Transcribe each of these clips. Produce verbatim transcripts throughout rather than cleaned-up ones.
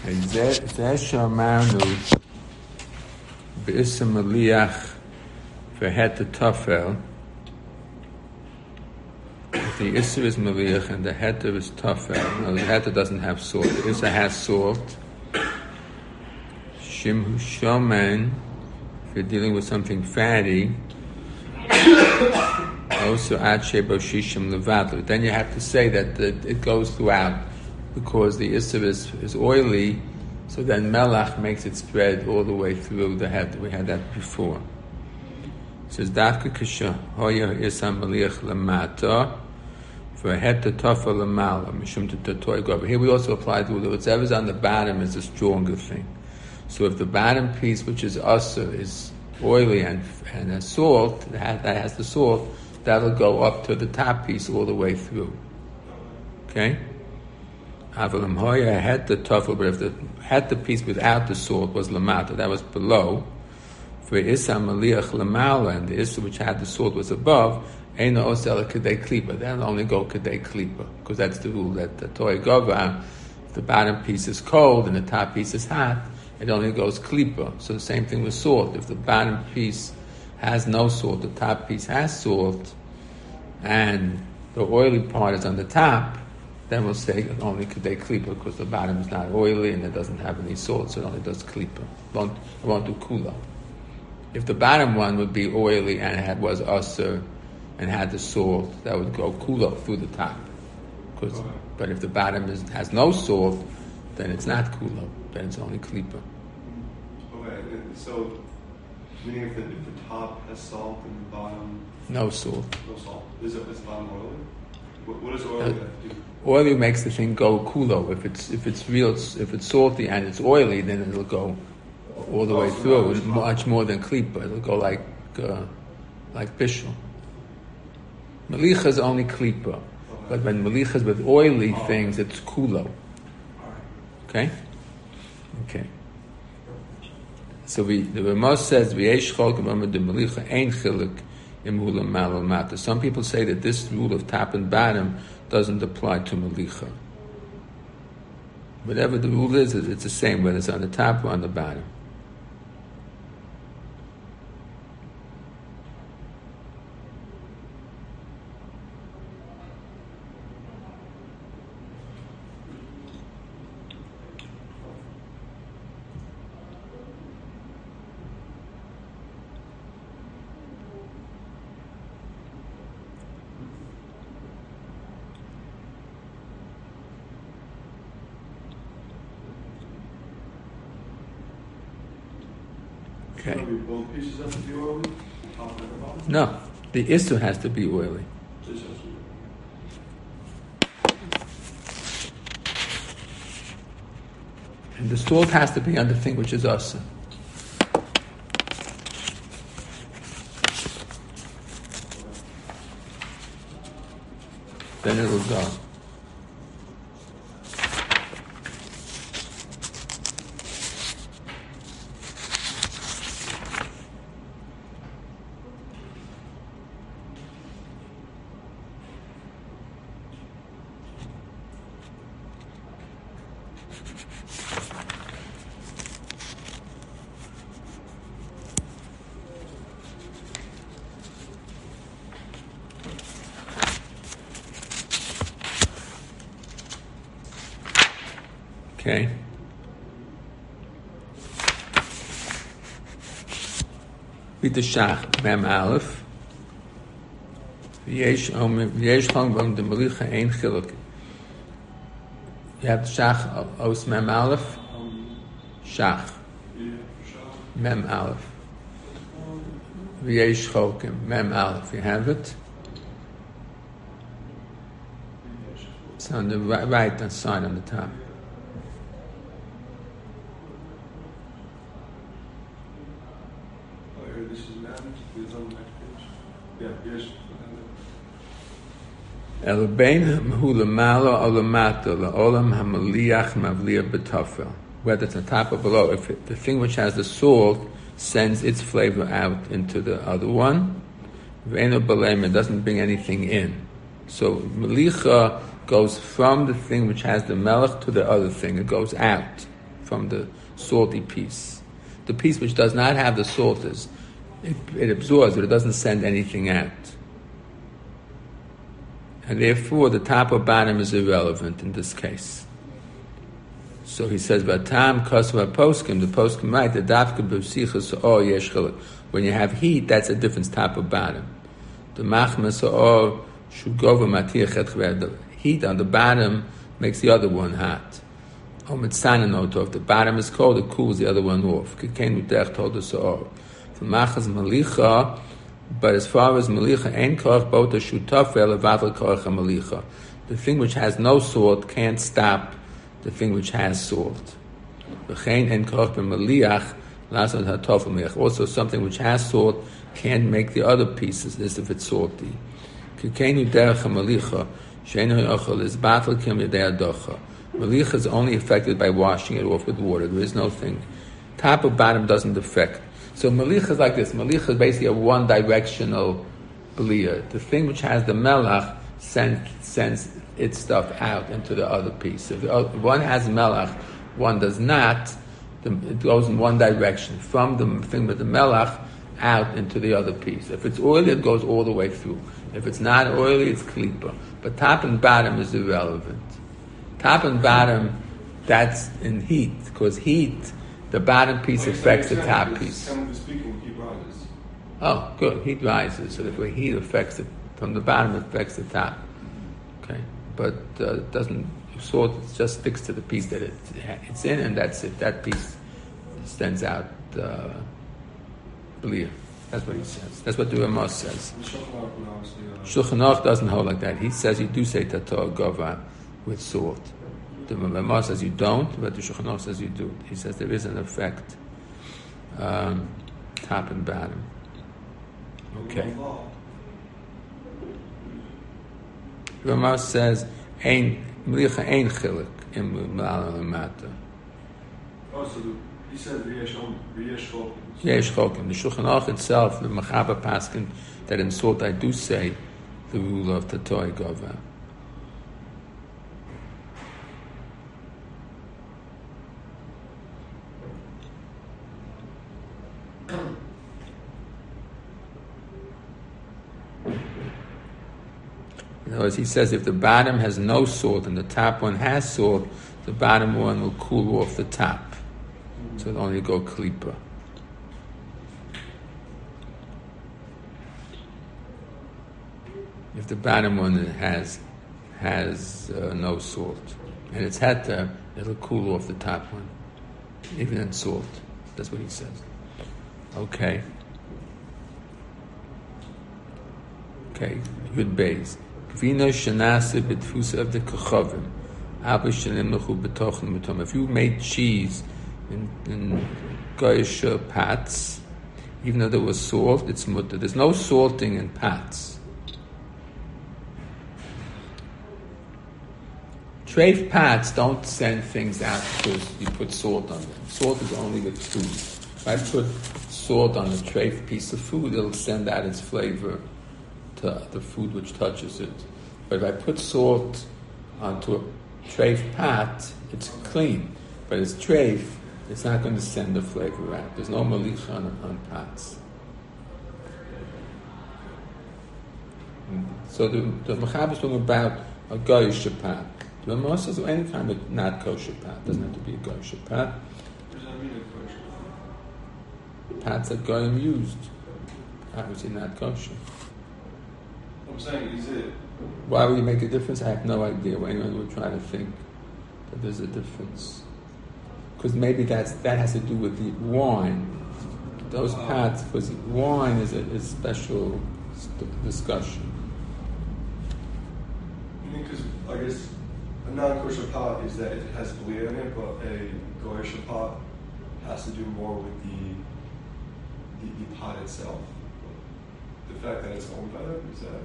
זה שאמרנו באיסם מליח והת התופל, the Isser is Meliach and the Heter is Tofel. No, the Heter doesn't have salt. The Isser has salt. Shimhu Shomen, if you're dealing with something fatty, also Ad Shebo Shishim Levadlu. Then you have to say that the, it goes throughout because the Isser is, is oily, so then Melach makes it spread all the way through the Heter. We had that before. It says, Dafka Kisha Hoya Isam Meliach Lamata. For heta tofa lamala mishum tatoy gov. Here we also apply to whatever's on the bottom is a stronger thing. So if the bottom piece, which is usher, is oily and and has salt, that has the salt, that'll go up to the top piece all the way through. Okay. Avalam hoya heta tofa, but if the heta piece without the salt was lamata, that was below. For isa maliach lamala, and the isa which had the salt was above. Eino osel kedei klipa. They'll only go kedei klipa because that's the rule that the toy gova. If the bottom piece is cold and the top piece is hot, it only goes klipa. So the same thing with salt. If the bottom piece has no salt, the top piece has salt, and the oily part is on the top, then we'll say only kedei klipa because the bottom is not oily and it doesn't have any salt, so it only does klipa. It won't, it won't do kula. If the bottom one would be oily and it was usher and had the salt, that would go kulo through the top. Okay. But if the bottom is, has no salt, then it's not kulo, then it's only klipa. Okay, so meaning if the, if the top has salt and the bottom no salt. No salt. Is it is the bottom oily? What, what does oily uh, have to do? Oily makes the thing go kulo. If it's if it's real, if it's salty and it's oily, then it'll go all the oh, way so through. It's much more than klipa. It'll go like uh, like bishul. Melicha is only klipa, okay. But when melicha is with oily oh. things, it's kulo. Okay, okay. So we the Ramos says v'yesh chol k'vamad de melicha ein chiluk imhula malal mata. Some people say that this rule of top and bottom doesn't apply to melicha. Whatever the rule is, it's the same whether it's on the top or on the bottom. Okay. Both pieces have to be oily? No, the Isser has to be oily. And the salt has to be on the thing which is Asa. Then it'll go. Okay. B'tashach mem aleph. V'yesh om v'yesh chong b'om de melicha ein chiluk. You have shach os mem aleph. Shach. Mem aleph. V'yesh chokim mem aleph. You have it. It's on the right, right hand side on the top. Whether it's on top or below, if it, the thing which has the salt sends its flavor out into the other one, it doesn't bring anything in. So melicha goes from the thing which has the melech to the other thing. It goes out from the salty piece. The piece which does not have the salt is, it, it absorbs, but it doesn't send anything out. And therefore, the top or bottom is irrelevant in this case. So he says, "Vatam kasva poskim." The poskim right. The dafka b'sichas or yesh chiluk. When you have heat, that's a difference, top or bottom. The machmas or shugova matiyachet chver. The heat on the bottom makes the other one hot. Om mitzananot. If the bottom is cold, it cools the other one off. Keken utech told us or. For machas malicha. But as far as malicha, ein koch bota shutaf elevatel koch malicha. The thing which has no salt can't stop the thing which has salt. V'chein ein koch b'maliach lasot hatofel maliach. Also, something which has salt can't make the other pieces. This if it's salty. Kikenu derech malicha sheinu yochel is batel kim yedei adocha. Malicha is only affected by washing it off with water. There is no thing. Top or bottom doesn't affect. So malicha is like this. Malicha is basically a one-directional belia. The thing which has the melach sends, sends its stuff out into the other piece. If one has melach, one does not, it goes in one direction, from the thing with the melach out into the other piece. If it's oily, it goes all the way through. If it's not oily, it's klipa. But top and bottom is irrelevant. Top and bottom, that's in heat, because heat, the bottom piece Like affects the saying, top it's piece. chemically speaking, heat rises. Oh, good. Heat rises. So the heat affects it from the bottom, it affects the top. Okay, but uh, it doesn't. Salt just sticks to the piece that it, it's in, and that's it. That piece stands out. Uh, Believe. That's what he says. That's what the Ramos says. Shulchan Aruch doesn't hold like that. He says you do say tator gova with salt. The Ramos says you don't, but the Shulchan Aruch says you do. He says there is an effect, um, top and bottom. Okay. Ramos says ein mlicha ein chilik in malal lemata. Oh, so the, he said v'yesh chokim. Yesh chokim. The Shulchan Aruch itself, the Machaba Paskin, that in salt I do say the rule of tator gova. In other words, he says if the bottom has no salt and the top one has salt, the bottom one will cool off the top. Mm-hmm. So it'll only go klipa. If the bottom one has has uh, no salt and it's heta, it'll cool off the top one, even in salt. That's what he says. Okay. Okay. Good base. If you made cheese in, in goyish pots, even though there was salt, it's mutter. There's no salting in pots. Treif pots don't send things out because you put salt on them. Salt is only with food. If I put salt on a treif piece of food, it'll send out its flavor to the food which touches it. But if I put salt onto a treif pot, it's clean. But it's treif, it's not going to send the flavor out. There's no malicha on, on pots. So the, the Machab is talking about a goyish pot. The Ramos says any kind of not kosher pot. It doesn't have to be a goyish pot. What does that mean, a kosher pot? Pots that goyim used, obviously not kosher. I'm saying, is it? Why would you make a difference? I have no idea. Why anyone would try to think that there's a difference. Because maybe that's that has to do with the wine. Those uh, pots, because wine is a, is special st- discussion. Because I guess a non-kosher pot is that it has belia in it, but a goyish pot has to do more with the, the the pot itself. The fact that it's owned by them, is that?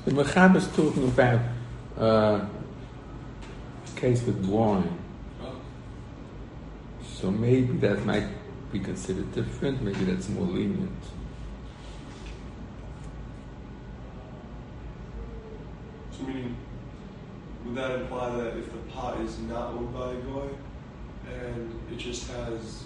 The Mechaber is talking about uh, a case with wine. So maybe that might be considered different, maybe that's more lenient. So meaning, would that imply that if the pot is not owned by a goy, and it just has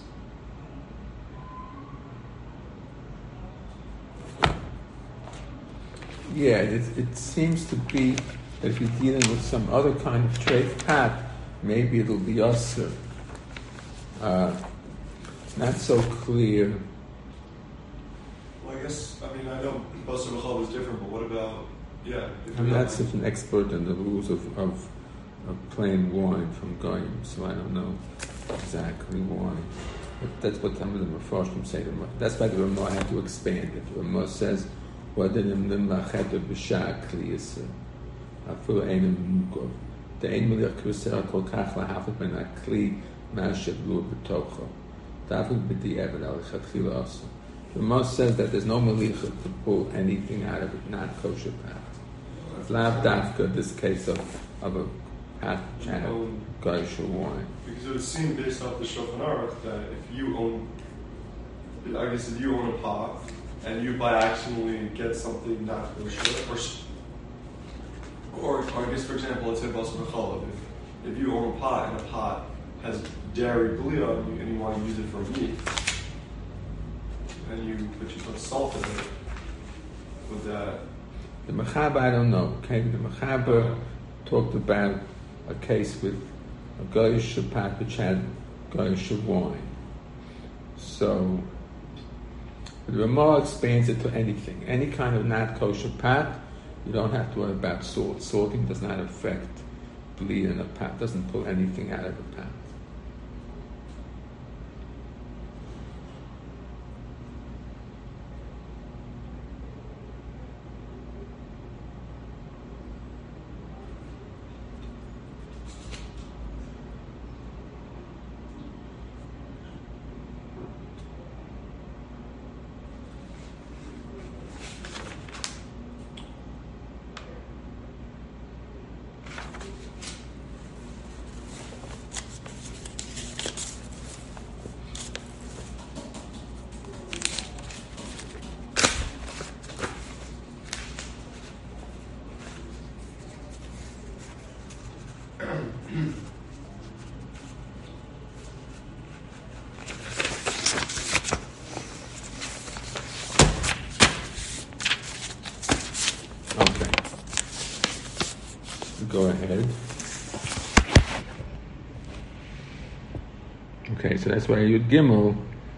Yeah, it, it seems to be that if you're dealing with some other kind of trade pot, maybe it'll be usher. Uh, it's not so clear. Well, I guess, I mean, I know Basar B'chal is different, but what about, yeah. If I'm you're not such an expert in the rules of, of, of plain wine from Goyim, so I don't know exactly why. But that's what some of the Mefarshim say. That's why the Ramah had to expand it. The Ramah says, "Wadanim limachet b'shah kliyasa, afur einem mukov. The ein milach k'v'sera kol kach lahafet ben akli ma'ashet lu b'tocho. Davud b'di'evet al lechatchila also." The Ramah says that there's no melicha to pull anything out of it, not kosher pat. It's lav dafka, this case of, of a pat which had goyish wine. Because it would seem based off the Shulchan Aruch that if you own, I guess if you own a pot and you by accidentally get something not kosher, or, or I guess for example, let's say Basar B'chalav, if, if you own a pot and a pot has dairy blia and you, and you want to use it for meat, and you but you put salt in it, would that? The Mechaber, I don't know. Okay, the Mechaber talked about a case with a goyish pat which had goyish wine. So the Ramah expands it to anything, any kind of not kosher pat. You don't have to worry about salt. Salting does not affect bleed in a pat. Doesn't pull anything out of a pat. Go ahead. Okay, so that's why Yud Gimel.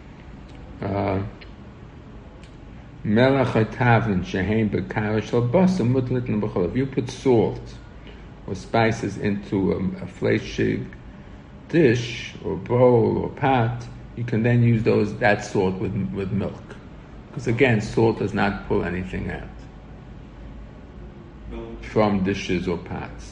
Melach hatavin shehein b'kara shel basar mutlit b'chol. If you put salt or spices into a, a fleshig dish or bowl or pot, you can then use those that salt with with milk, because again, salt does not pull anything out from dishes or pots.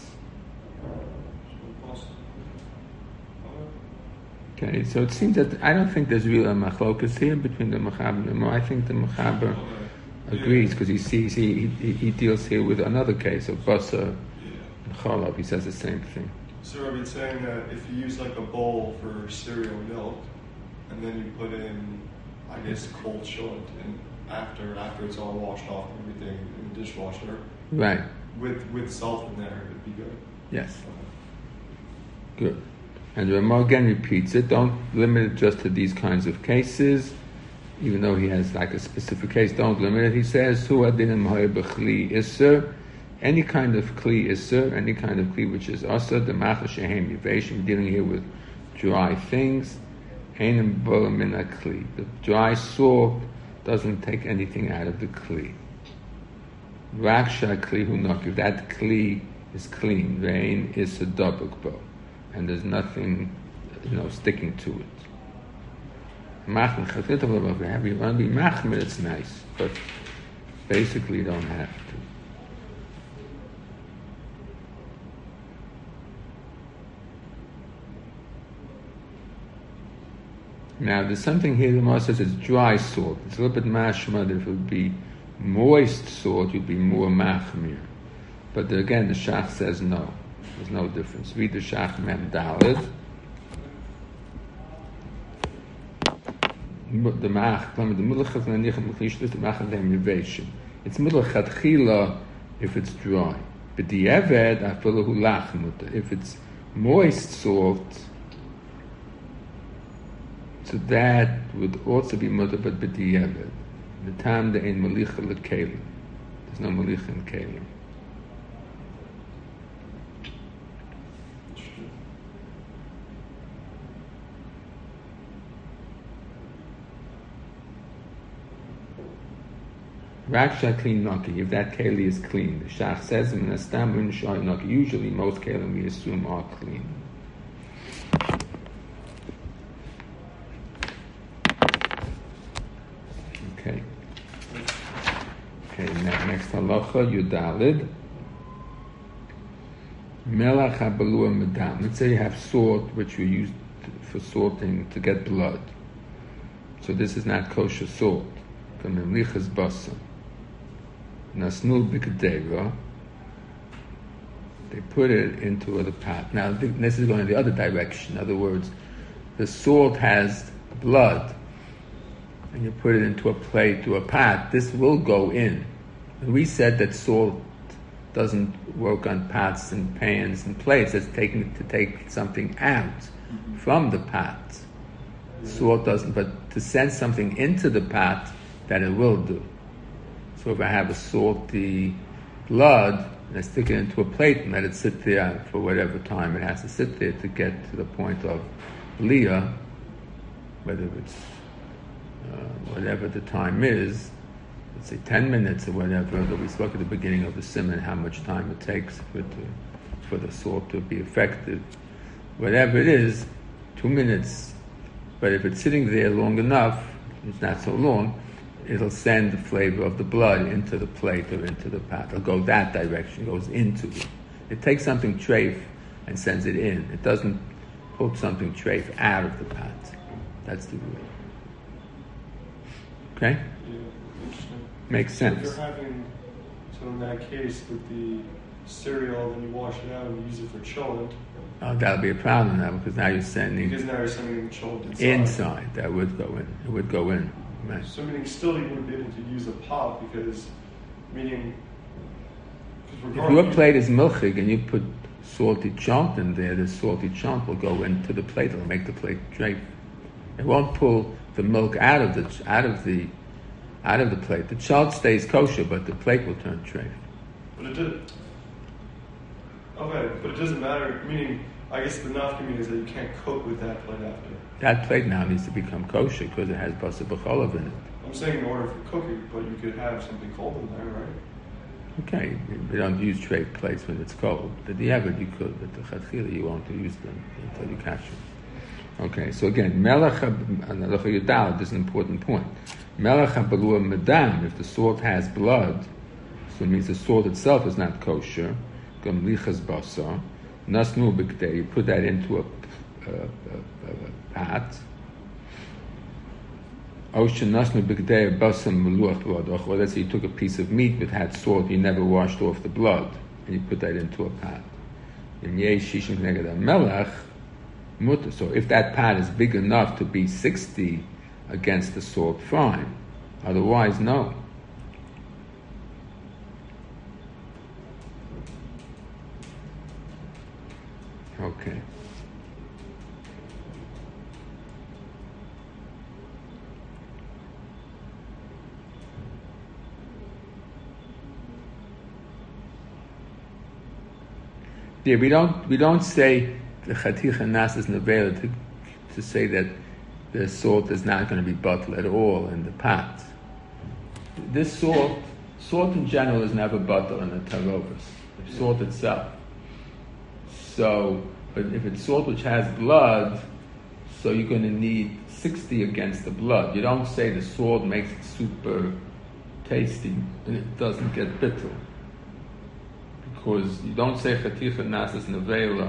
Okay, so it seems that I don't think there's real a machlokas here between the Mechaber and the Ramah. I think the Mechaber agrees because he sees he, he he deals here with another case of basar and chalav. He says the same thing. So are you saying that if you use like a bowl for cereal milk, and then you put in, I guess, cold short, and after after it's all washed off and everything in the dishwasher, right? With with salt in there, it'd be good. Yes. Okay. Good. And the Ramah again repeats it. Don't limit it just to these kinds of cases, even though he has like a specific case. Don't limit it. He says, "Hu adinim hoy b'chli iser." Any kind of kli iser, any kind of kli which is asa, the macha shehem yiveshim, dealing here with dry things. Einem bola min a kli. The dry salt doesn't take anything out of the kli. Raksha kli hu nakiv. That kli is clean. Rain is a dabuk bo, and there's nothing, you know, sticking to it. Machmer chatit of if you want to be machmer, it's nice, but basically you don't have to. Now, there's something here, the Ramah says it's dry salt. It's a little bit mashma that if it would be moist salt, you'd be more machmir. But the, again, the Shach says no. There's no difference. Read the Shach Mem Daled. The Mach, the Milach of Nanichem L'Chishlis, the Mach of the Innovation. It's Milach Chila if it's dry. But the Eved, I feel who lach mutter. If it's moist salt, so that would also be mutter, but the Eved. The time there ain't Malicha L'Kelim. There's no Malicha in Kelim. Raksha clean naki, if that keli is clean. The Shach says in the stam in shai naki. Usually most kelim we assume are clean. Okay. Okay, ne- next halacha, Yudalid. Melach habalua medam. Let's say you have salt which you use for salting to get blood. So this is not kosher salt. From Memlichas Basa. Nasnu b'kedeva, they put it into the pot. Now this is going in the other direction. In other words, the salt has blood, and you put it into a plate, to a pot. This will go in. And we said that salt doesn't work on pots and pans and plates. It's taking to take something out mm-hmm. from the pot. Salt doesn't, but to send something into the pot, that it will do. So if I have a salty blood and I stick it into a plate and let it sit there for whatever time it has to sit there to get to the point of Leah, whether it's uh, whatever the time is, let's say ten minutes or whatever, that we spoke at the beginning of the simon, how much time it takes for, it to, for the salt to be effective. Whatever it is, two minutes. But if it's sitting there long enough, it's not so long, it'll send the flavor of the blood into the plate or into the pot. It'll go that direction, it goes into it. It takes something treif and sends it in. It doesn't pull something treif out of the pot. That's the rule. Okay? Yeah, interesting. Makes sense. So if you're having, so in that case, with the cereal, then you wash it out and you use it for chilled. Oh, that'll be a problem now, because now you're sending... Because now you're sending chilled inside. Inside, that would go in. It would go in. Right. So meaning still you wouldn't be able to use a pot because, meaning... If your plate is milchig and you put salty chomp in there, the salty chomp will go into the plate. It'll make the plate drape. It won't pull the milk out of the out of the out of the plate. The child stays kosher, but the plate will turn drape. But it did. Okay, but it doesn't matter. Meaning, I guess the nafka is that you can't cook with that plate after. That plate now needs to become kosher because it has basar b'cholav in it. I'm saying in order for cooking, but you could have something cold in there, right? Okay, we don't use tray plates when it's cold. But the Eved you could, but the Chatchila you won't use them until you catch them. Okay, so again, Melech Yudal, this is an important point. Melech HaBalua Medam, if the salt has blood, so it means the salt itself is not kosher. Gamlichas Basar, Nasnu B'Kdei, you put that into a, a, a, a pot. Ocean Nasnu B'Kdei Basam Meluach Blood. Or let's say you took a piece of meat that had salt, you never washed off the blood, and you put that into a pot. In Yei Shishim Kneged Melech, Mutter. So if that pot is big enough to be sixty against the salt, fine. Otherwise, no. Okay. Yeah, we don't we don't say the chaticha nas is nevela to to say that the salt is not going to be buttered at all in the pot. This salt, salt in general is never butter in the tarovas. The salt itself. So, but if it's salt which has blood, so you're going to need sixty against the blood. You don't say the salt makes it super tasty and it doesn't get bitter. Because you don't say chaticha nas is nevela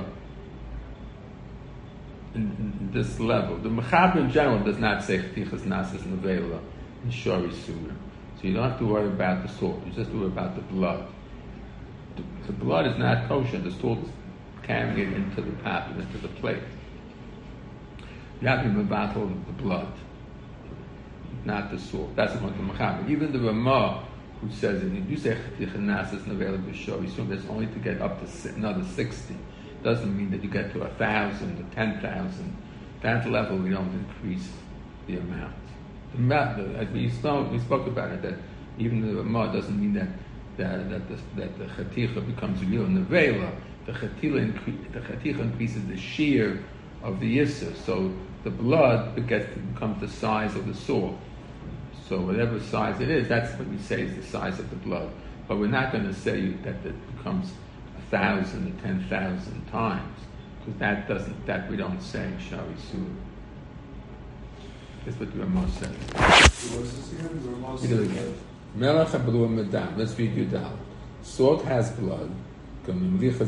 in, in this level. The mechaber in general does not say chaticha nas is nevela in shari surah. So you don't have to worry about the salt. You just worry about the blood. the blood is not kosher. The salt is carrying it into the pot, into the plate. You have to mevatel the blood, not the salt. That's according to Mechaber. Even the Ramah, who says that if you say chaticha nas is nevela b'shor, you assume that's only to get up to another sixty. Doesn't mean that you get to a thousand or ten thousand. That level we don't increase the amount. The amount, as we spoke, we spoke about it, that even the Ramah doesn't mean that that that the, that the chaticha becomes real nevela. The chaticha incre- the chaticha increases the shear of the yisur, so the blood gets becomes the size of the salt. So whatever size it is, that's what we say is the size of the blood. But we're not going to say that it becomes a thousand or ten thousand times, because that doesn't, that we don't say in Shari Sur. That's what the Ramah says. So what is this again? The Ramah Read it again. Melech hablua medam. Let's read Yudal. Salt has blood. If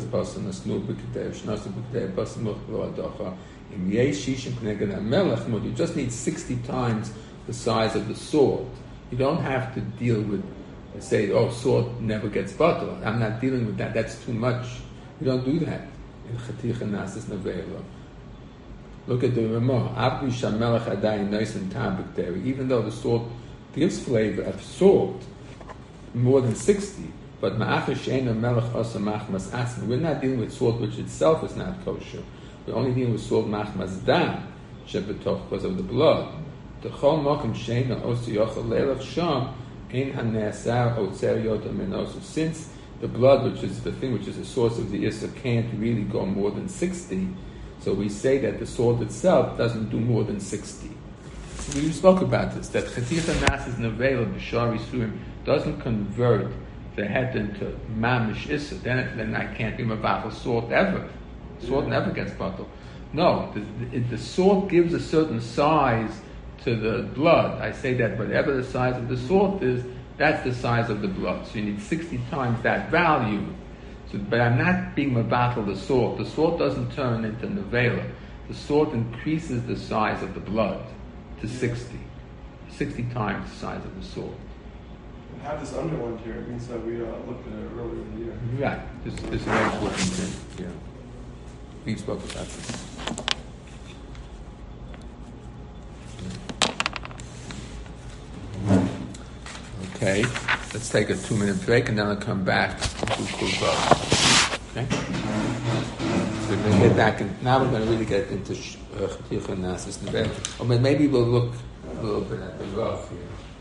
you just need sixty times the size of the salt. You don't have to deal with, say, oh, salt never gets butter. I'm not dealing with that. That's too much. You don't do that in chaticha nasis nevela. Look at the Ramah. Even though the salt gives flavor of salt, more than sixty, but we're not dealing with salt which itself is not kosher. We're only dealing with salt machmas dam, shebetoch, because of the blood. The chol mokum sheina osu yochel leilach sham ein haneasar otzer yotam menosu. Since the blood, which is the thing which is the source of the issa, can't really go more than sixty, so we say that the salt itself doesn't do more than sixty. We spoke about this, that chaticha nas is nevela b'shari surim doesn't convert the head into mamish issa. Then, then I can't be mevatel salt ever. Salt yeah. never gets bottled. No, the, the, the salt gives a certain size to the blood. I say that whatever the size of the salt is, that's the size of the blood. So you need sixty times that value. So, but I'm not being mevatel the salt. The salt doesn't turn into nevela. The salt increases the size of the blood to sixty. sixty times the size of the salt. We have this underlined here. It means that we uh, looked at it earlier in the year. Right. This, this is very important thing. Yeah. We spoke about this. Okay. Let's take a two-minute break and then I'll come back to Kuba. Okay? So we're going to get back in. Now we're going to really get into Chaticha Nasis Nevela. Or maybe we'll look a little bit at the rough here.